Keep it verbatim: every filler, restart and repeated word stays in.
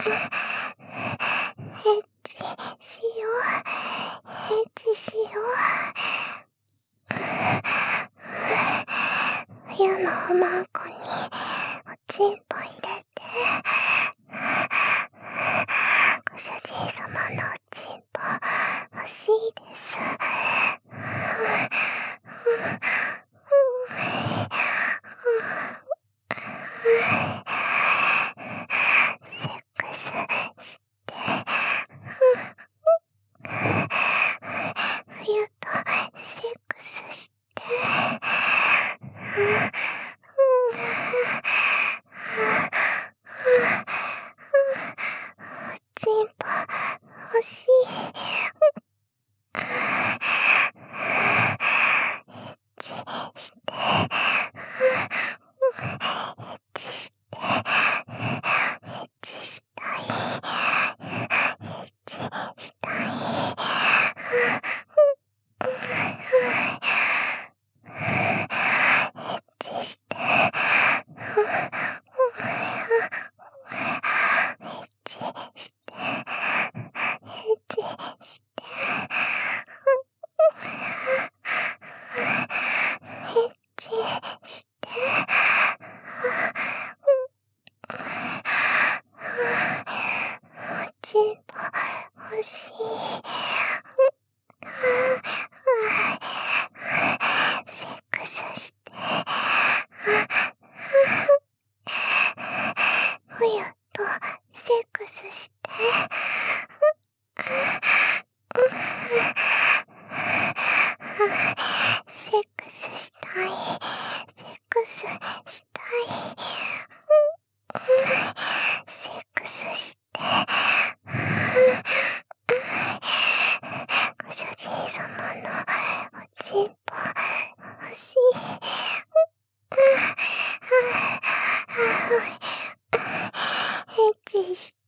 エッチしよう。エッチしよう。冬のおまんこにおちんぽ入れて、ご主人様のおちんぽ欲しいです。セックスして、冬とセックスして、おちんぽ欲しい。エッチして、エッチして、エッチしたい。エッチしたい。エッチして、エッチして、エッチして、エッチして、おちんぽ欲しい。セックスして、冬とセックスして、セックスしたい。セックスしたい。セックスして、ご主人様のおちんぽ欲しい。エッチして、